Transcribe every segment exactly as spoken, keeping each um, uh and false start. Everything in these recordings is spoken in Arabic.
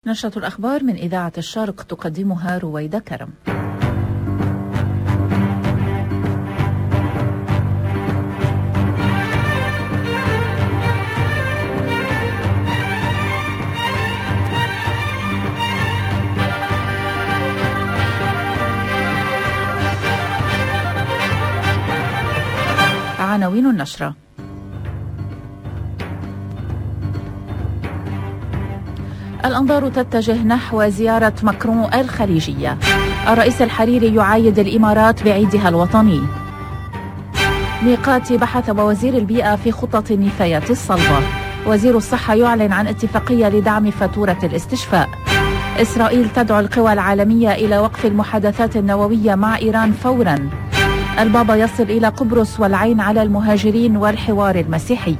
نشرة الأخبار من إذاعة الشرق تقدمها رويدة كرم. عناوين النشرة: الأنظار تتجه نحو زيارة ماكرون الخليجية. الرئيس الحريري يعايد الإمارات بعيدها الوطني. ميقات بحث وزير البيئة في خطط النفايات الصلبة. وزير الصحة يعلن عن اتفاقية لدعم فاتورة الاستشفاء. إسرائيل تدعو القوى العالمية إلى وقف المحادثات النووية مع إيران فورا. البابا يصل إلى قبرص والعين على المهاجرين والحوار المسيحي.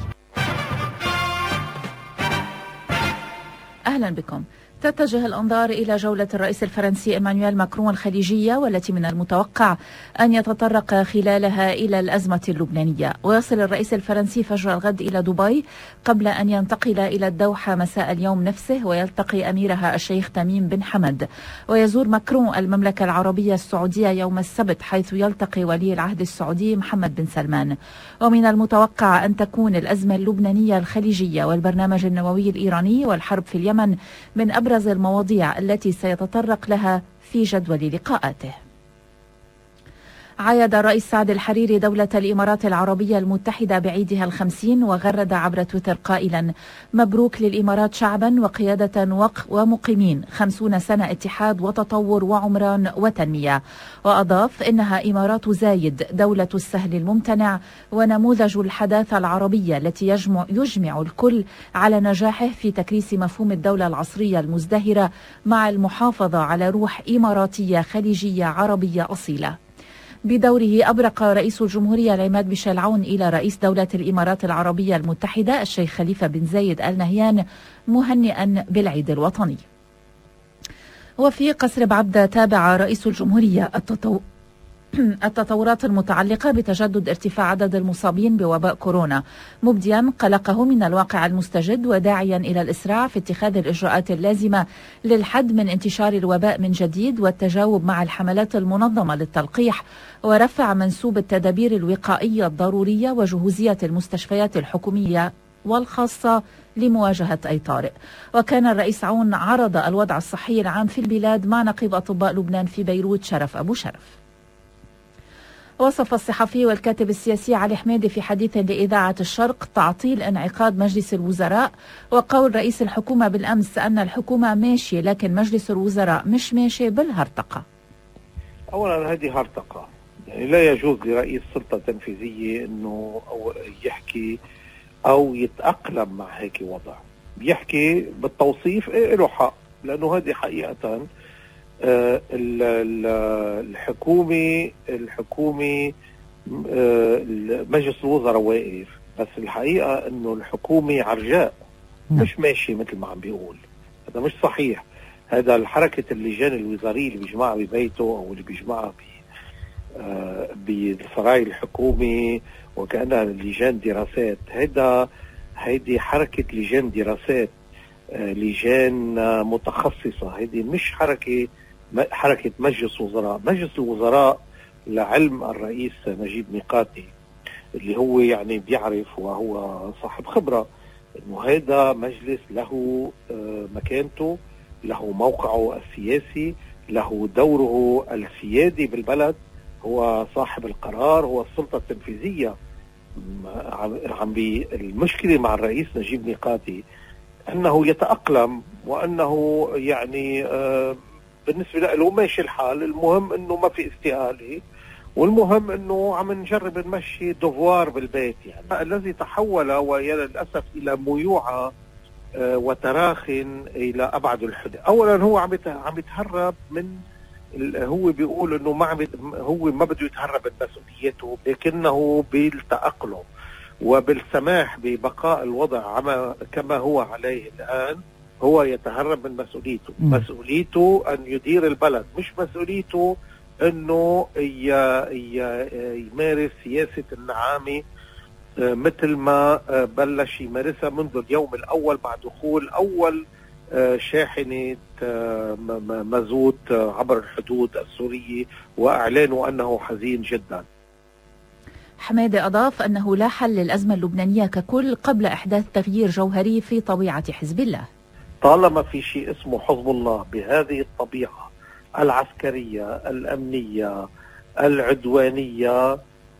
أهلا بكم. تتجه الأنظار إلى جولة الرئيس الفرنسي إيمانويل ماكرون الخليجية، والتي من المتوقع أن يتطرق خلالها إلى الأزمة اللبنانية. ويصل الرئيس الفرنسي فجر الغد إلى دبي قبل أن ينتقل إلى الدوحة مساء اليوم نفسه ويلتقي أميرها الشيخ تميم بن حمد. ويزور ماكرون المملكة العربية السعودية يوم السبت، حيث يلتقي ولي العهد السعودي محمد بن سلمان. ومن المتوقع أن تكون الأزمة اللبنانية الخليجية والبرنامج النووي الإيراني والحرب في اليمن من أبرز أبرز المواضيع التي سيتطرق لها في جدول لقاءاته. عايد الرئيس سعد الحريري دولة الإمارات العربية المتحدة بعيدها الخمسين، وغرد عبر تويتر قائلا: مبروك للإمارات شعبا وقيادة ومقيمين، خمسون سنة اتحاد وتطور وعمران وتنمية. وأضاف: إنها إمارات زايد، دولة السهل الممتنع، ونموذج الحداثة العربية التي يجمع, يجمع الكل على نجاحه في تكريس مفهوم الدولة العصرية المزدهرة مع المحافظة على روح إماراتية خليجية عربية أصيلة. بدوره أبرق رئيس الجمهورية العماد ميشيل عون إلى رئيس دولة الإمارات العربية المتحدة الشيخ خليفة بن زايد آل نهيان مهنئا بالعيد الوطني. وفي قصر بعبدة تابع رئيس الجمهورية التطو... التطورات المتعلقة بتجدد ارتفاع عدد المصابين بوباء كورونا، مبديا قلقه من الواقع المستجد وداعيا إلى الإسراع في اتخاذ الإجراءات اللازمة للحد من انتشار الوباء من جديد والتجاوب مع الحملات المنظمة للتلقيح ورفع منسوب التدابير الوقائية الضرورية وجهوزية المستشفيات الحكومية والخاصة لمواجهة أي طارئ. وكان الرئيس عون عرض الوضع الصحي العام في البلاد مع نقيب أطباء لبنان في بيروت شرف أبو شرف. وصف الصحفي والكاتب السياسي علي حميدي في حديث لإذاعة الشرق تعطيل انعقاد مجلس الوزراء وقول رئيس الحكومة بالأمس أن الحكومة ماشية لكن مجلس الوزراء مش ماشي بالهرطقة. أولا هذه هرطقة، يعني لا يجوز لرئيس سلطة تنفيذية أنه أو يحكي أو يتأقلم مع هيك وضع. بيحكي بالتوصيف إيه له حق، لأنه هذه حقيقة آه الحكومة الحكومة آه مجلس الوزراء واقف، بس الحقيقة انه الحكومة عرجاء مش ماشي مثل ما عم بيقول. هذا مش صحيح. هذا الحركة اللجان الوزارية اللي بيجمعها ببيته او اللي بيجمعها آه بسراي الحكومة وكأنها لجان دراسات، هذا هيدي حركة لجان دراسات، آه لجان آه متخصصة. هذه مش حركة حركة مجلس وزراء. مجلس الوزراء لعلم الرئيس نجيب ميقاتي اللي هو يعني بيعرف وهو صاحب خبرة انه هذا مجلس له مكانته، له موقعه السياسي، له دوره السيادي بالبلد، هو صاحب القرار، هو السلطة التنفيذية. عم بي المشكلة مع الرئيس نجيب ميقاتي انه يتأقلم وانه يعني آه بالنسبة له ماشي الحال، المهم انه ما في استقالة، والمهم انه عم نجرب نمشي دوفوار بالبيت. يعني الذي تحول وللأسف الى ميوعة آه وتراخ الى ابعد الحدود. اولا هو عم عم يتهرب من، هو بيقول انه ما عم هو ما بده يتهرب من مسؤوليته، لكنه بالتأقلم وبالسماح ببقاء الوضع كما هو عليه الآن هو يتهرب من مسؤوليته. م. مسؤوليته أن يدير البلد، مش مسؤوليته أنه يمارس سياسة النعامة مثل ما بلش يمارسها منذ اليوم الأول مع دخول أول شاحنة مازوت عبر الحدود السورية، وأعلنوا أنه حزين جدا. حمادة أضاف أنه لا حل للأزمة اللبنانية ككل قبل إحداث تغيير جوهري في طبيعة حزب الله. طالما في شيء اسمه حزب الله بهذه الطبيعة العسكرية الأمنية العدوانية،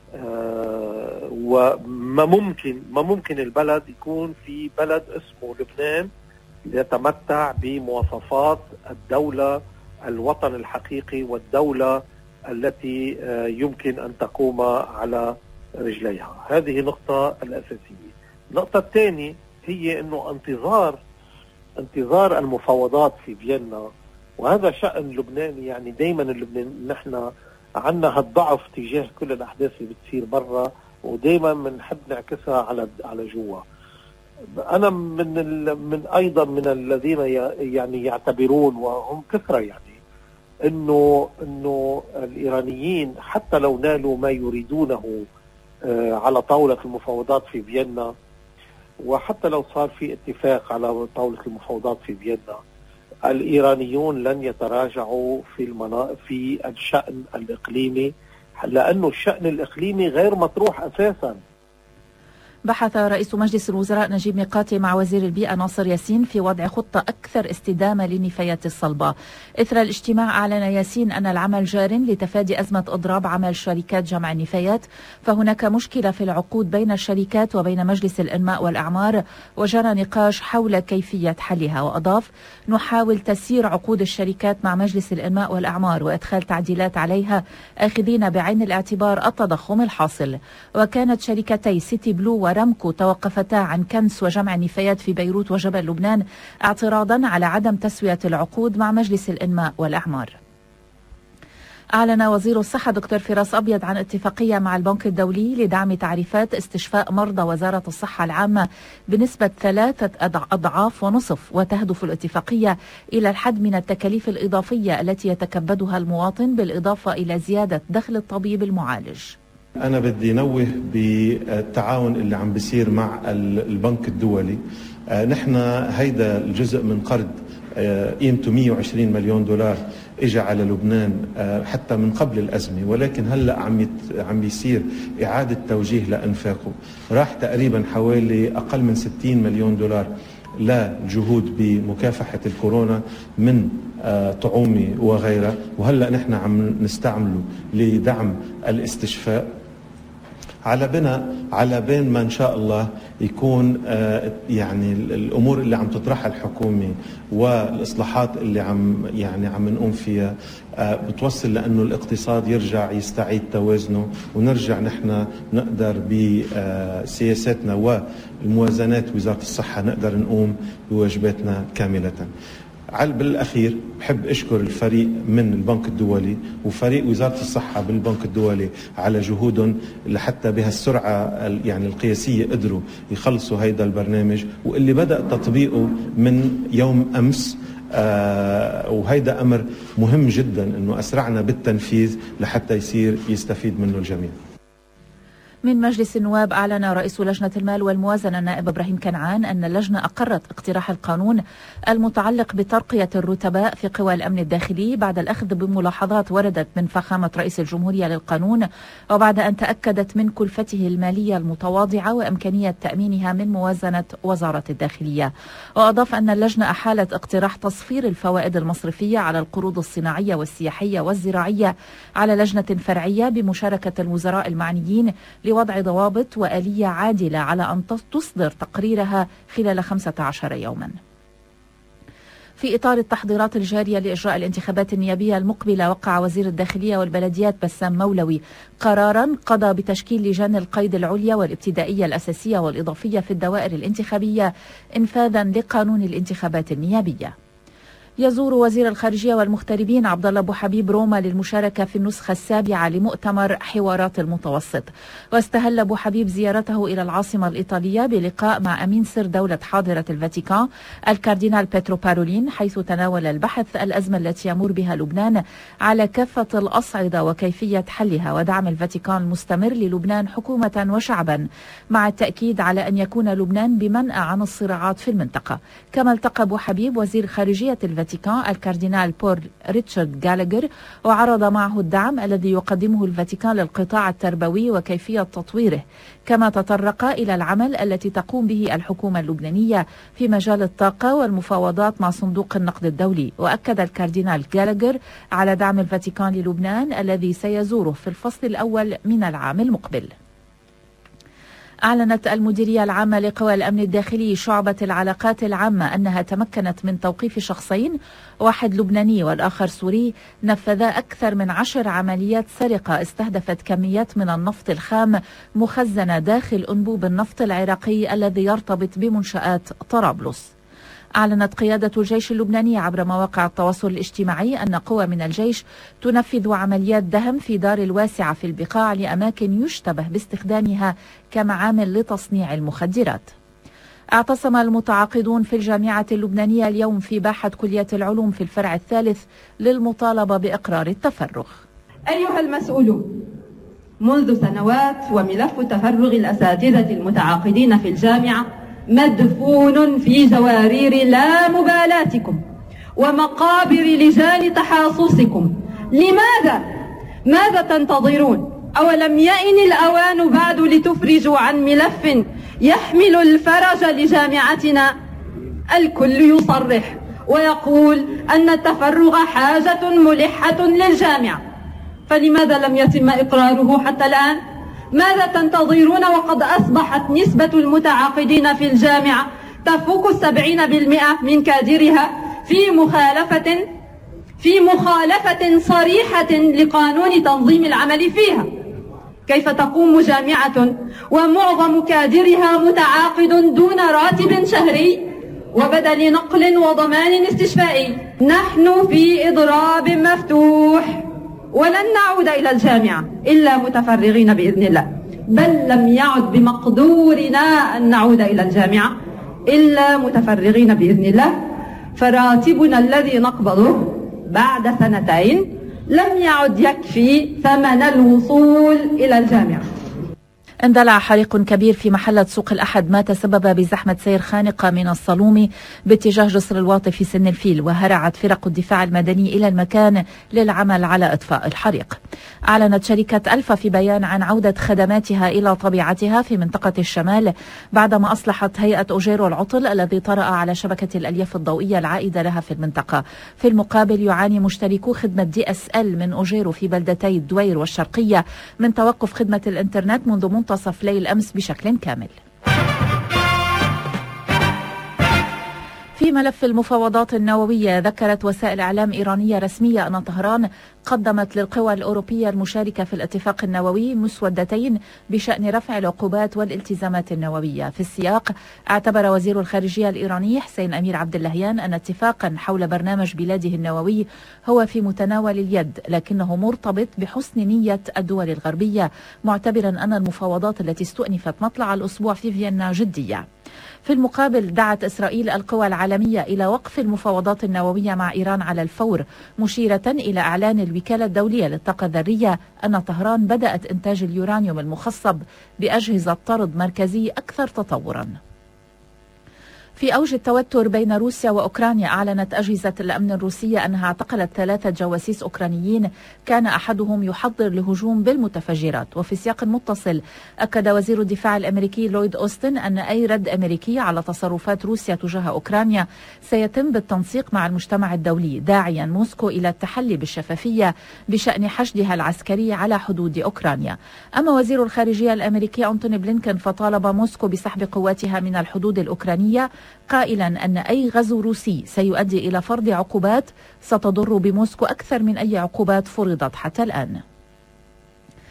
آه وما ممكن ما ممكن البلد يكون في بلد اسمه لبنان يتمتع بمواصفات الدولة الوطن الحقيقي والدولة التي آه يمكن أن تقوم على رجليها. هذه النقطة الأساسية. النقطة الثانية هي أنه انتظار انتظار المفاوضات في فيينا، وهذا شأن لبناني. يعني دايما اللبنان نحن عندنا هالضعف تجاه كل الأحداث اللي بتصير برا، ودايما بنحب نعكسها على على جوا. أنا من ال... من أيضا من الذين يعني يعتبرون، وهم كثرة، يعني إنه إنه الإيرانيين حتى لو نالوا ما يريدونه على طاولة المفاوضات في فيينا، وحتى لو صار في اتفاق على طاولة المفاوضات في فيينا، الإيرانيون لن يتراجعوا في المنا... في الشأن الإقليمي، لأنه الشأن الإقليمي غير مطروح أساسا. بحث رئيس مجلس الوزراء نجيب ميقاتي مع وزير البيئة ناصر ياسين في وضع خطة أكثر استدامة للنفايات الصلبة. إثر الاجتماع أعلن ياسين أن العمل جار لتفادي أزمة إضراب عمل شركات جمع النفايات، فهناك مشكلة في العقود بين الشركات وبين مجلس الإنماء والأعمار، وجرى نقاش حول كيفية حلها. وأضاف: نحاول تسيير عقود الشركات مع مجلس الإنماء والأعمار وإدخال تعديلات عليها آخذين بعين الاعتبار التضخم الحاصل. وكانت شركتي سيتي بلو ورامكو توقفتا عن كنس وجمع النفايات في بيروت وجبل لبنان اعتراضا على عدم تسوية العقود مع مجلس الإنماء والأعمار. أعلن وزير الصحة دكتور فراس أبيض عن اتفاقية مع البنك الدولي لدعم تعريفات استشفاء مرضى وزارة الصحة العامة بنسبة ثلاثة أضعاف ونصف، وتهدف الاتفاقية إلى الحد من التكاليف الإضافية التي يتكبدها المواطن، بالإضافة إلى زيادة دخل الطبيب المعالج. أنا بدي نوه بالتعاون اللي عم بيصير مع البنك الدولي. نحن هيدا الجزء من قرض قيمته مئة وعشرين مليون دولار اجى على لبنان حتى من قبل الأزمة، ولكن هلأ عم عم بيصير إعادة توجيه لأنفاقه. راح تقريبا حوالي أقل من ستين مليون دولار للجهود بمكافحة الكورونا من طعومة وغيرها، وهلأ نحن عم نستعمله لدعم الاستشفاء على بنا على بين ما إن شاء الله يكون يعني الأمور اللي عم تطرحها الحكومة والإصلاحات اللي عم يعني عم نقوم فيها بتوصل لأنه الاقتصاد يرجع يستعيد توازنه، ونرجع نحن نقدر بسياساتنا والموازنات وزارة الصحة نقدر نقوم بواجباتنا كاملة. بالأخير بحب أشكر الفريق من البنك الدولي وفريق وزارة الصحة بالبنك الدولي على جهودهم لحتى بهالسرعة يعني القياسية قدروا يخلصوا هيدا البرنامج، واللي بدأ تطبيقه من يوم أمس. آه وهيدا أمر مهم جدا أنه أسرعنا بالتنفيذ لحتى يصير يستفيد منه الجميع. من مجلس النواب أعلن رئيس لجنة المال والموازنة النائب إبراهيم كنعان أن اللجنة أقرت اقتراح القانون المتعلق بترقية الرتباء في قوى الأمن الداخلي بعد الأخذ بملاحظات وردت من فخامة رئيس الجمهورية للقانون، وبعد أن تأكدت من كلفته المالية المتواضعة وإمكانية تأمينها من موازنة وزارة الداخلية. وأضاف أن اللجنة أحالت اقتراح تصفير الفوائد المصرفية على القروض الصناعية والسياحية والزراعية على لجنة فرعية بمشاركة الوزراء المعنيين لوضع ضوابط وآلية عادلة على أن تصدر تقريرها خلال خمسة عشر يوما. في إطار التحضيرات الجارية لإجراء الانتخابات النيابية المقبلة، وقع وزير الداخلية والبلديات بسام مولوي قرارا قضى بتشكيل لجان القيد العليا والابتدائية الأساسية والإضافية في الدوائر الانتخابية إنفاذا لقانون الانتخابات النيابية. يزور وزير الخارجية والمغتربين عبد الله أبو حبيب روما للمشاركة في النسخة السابعة لمؤتمر حوارات المتوسط. واستهل أبو حبيب زيارته إلى العاصمة الإيطالية بلقاء مع أمين سر دولة حاضرة الفاتيكان الكاردينال بيترو بارولين، حيث تناول البحث الأزمة التي يمر بها لبنان على كافة الأصعدة وكيفية حلها، ودعم الفاتيكان المستمر للبنان حكومة وشعبا، مع التأكيد على أن يكون لبنان بمنأى عن الصراعات في المنطقة. كما التقى أبو حبيب وزير خارجية الفاتيكان الكاردينال بول ريتشارد جالاغر، وعرض معه الدعم الذي يقدمه الفاتيكان للقطاع التربوي وكيفية تطويره. كما تطرق إلى العمل التي تقوم به الحكومة اللبنانية في مجال الطاقة والمفاوضات مع صندوق النقد الدولي. وأكد الكاردينال جالاغر على دعم الفاتيكان للبنان الذي سيزوره في الفصل الأول من العام المقبل. أعلنت المديرية العامة لقوى الأمن الداخلي شعبة العلاقات العامة أنها تمكنت من توقيف شخصين، واحد لبناني والآخر سوري، نفذا أكثر من عشر عمليات سرقة استهدفت كميات من النفط الخام مخزنة داخل أنبوب النفط العراقي الذي يرتبط بمنشآت طرابلس. أعلنت قيادة الجيش اللبناني عبر مواقع التواصل الاجتماعي أن قوى من الجيش تنفذ عمليات دهم في دار الواسعة في البقاع لأماكن يشتبه باستخدامها كمعامل لتصنيع المخدرات. اعتصم المتعاقدون في الجامعة اللبنانية اليوم في باحة كلية العلوم في الفرع الثالث للمطالبة بإقرار التفرغ. أيها المسؤولون، منذ سنوات وملف تفرغ الأساتذة المتعاقدين في الجامعة مدفون في زوارير لا مبالاتكم ومقابر لجان تحاصصكم. لماذا؟ ماذا تنتظرون؟ أولم يئن الأوان بعد لتفرجوا عن ملف يحمل الفرج لجامعتنا؟ الكل يصرح ويقول أن التفرغ حاجة ملحة للجامعة، فلماذا لم يتم إقراره حتى الآن؟ ماذا تنتظرون وقد أصبحت نسبة المتعاقدين في الجامعة تفوق السبعين بالمئة من كادرها في مخالفة في مخالفة صريحة لقانون تنظيم العمل فيها؟ كيف تقوم جامعة ومعظم كادرها متعاقد دون راتب شهري وبدل نقل وضمان استشفائي؟ نحن في إضراب مفتوح، ولن نعود إلى الجامعة إلا متفرغين بإذن الله، بل لم يعد بمقدورنا أن نعود إلى الجامعة إلا متفرغين بإذن الله. فراتبنا الذي نقبضه بعد سنتين لم يعد يكفي ثمن الوصول إلى الجامعة. اندلع حريق كبير في محلة سوق الأحد ما تسبب بزحمة سير خانقة من الصالومي باتجاه جسر الواطي في سن الفيل، وهرعت فرق الدفاع المدني إلى المكان للعمل على إطفاء الحريق. أعلنت شركة ألفا في بيان عن عودة خدماتها إلى طبيعتها في منطقة الشمال بعدما أصلحت هيئة أوجيرو العطل الذي طرأ على شبكة الألياف الضوئية العائدة لها في المنطقة. في المقابل يعاني مشتركو خدمة دي اس ال من أوجيرو في بلدتي الدوير والشرقية من توقف خدمة الإنترنت منذ منتصف ليل أمس بشكل كامل. في ملف المفاوضات النووية، ذكرت وسائل إعلام إيرانية رسمية أن طهران قدمت للقوى الأوروبية المشاركة في الاتفاق النووي مسودتين بشأن رفع العقوبات والالتزامات النووية. في السياق، اعتبر وزير الخارجية الإيراني حسين أمير عبد اللهيان أن اتفاقا حول برنامج بلاده النووي هو في متناول اليد، لكنه مرتبط بحسن نية الدول الغربية، معتبرا أن المفاوضات التي استؤنفت مطلع الأسبوع في فيينا جدية. في المقابل، دعت إسرائيل القوى العالمية إلى وقف المفاوضات النووية مع إيران على الفور، مشيرة إلى إعلان الوكالة الدولية للطاقة الذرية أن طهران بدأت إنتاج اليورانيوم المخصب بأجهزة طرد مركزي أكثر تطورا. في أوج التوتر بين روسيا وأوكرانيا، أعلنت أجهزة الأمن الروسية أنها اعتقلت ثلاثة جواسيس أوكرانيين كان أحدهم يحضر لهجوم بالمتفجرات. وفي سياق متصل، أكد وزير الدفاع الأمريكي لويد أوستن أن أي رد أمريكي على تصرفات روسيا تجاه أوكرانيا سيتم بالتنسيق مع المجتمع الدولي، داعيا موسكو إلى التحلي بالشفافية بشأن حشدها العسكري على حدود أوكرانيا. أما وزير الخارجية الأمريكي أنتوني بلينكن فطالب موسكو بسحب قواتها من الحدود الأوكرانية، قائلا أن أي غزو روسي سيؤدي إلى فرض عقوبات ستضر بموسكو أكثر من أي عقوبات فرضت حتى الآن.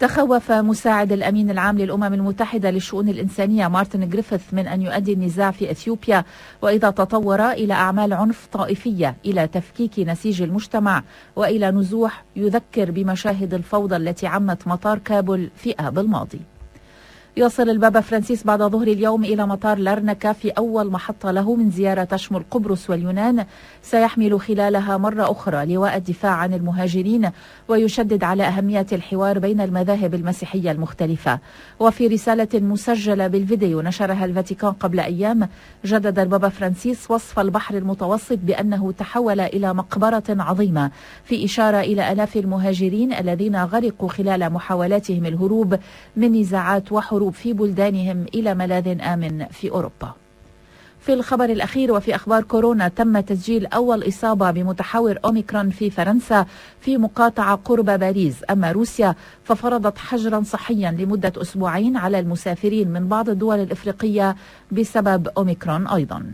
تخوف مساعد الأمين العام للأمم المتحدة للشؤون الإنسانية مارتن جريفيث من أن يؤدي النزاع في إثيوبيا وإذا تطور إلى أعمال عنف طائفية إلى تفكيك نسيج المجتمع وإلى نزوح يذكر بمشاهد الفوضى التي عمت مطار كابول في آب الماضي. يصل البابا فرانسيس بعد ظهر اليوم إلى مطار لارنكا في أول محطة له من زيارة تشمل قبرص واليونان، سيحمل خلالها مرة أخرى لواء الدفاع عن المهاجرين ويشدد على أهمية الحوار بين المذاهب المسيحية المختلفة. وفي رسالة مسجلة بالفيديو نشرها الفاتيكان قبل أيام، جدد البابا فرانسيس وصف البحر المتوسط بأنه تحول إلى مقبرة عظيمة، في إشارة إلى آلاف المهاجرين الذين غرقوا خلال محاولاتهم الهروب من نزاعات وحروب في بلدانهم إلى ملاذ آمن في أوروبا. في الخبر الأخير وفي أخبار كورونا، تم تسجيل أول إصابة بمتحور أوميكرون في فرنسا في مقاطعة قرب باريس. أما روسيا ففرضت حجرا صحيا لمدة أسبوعين على المسافرين من بعض الدول الإفريقية بسبب أوميكرون أيضا.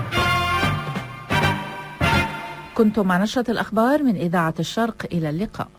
كنتم مع نشرة الأخبار من إذاعة الشرق، إلى اللقاء.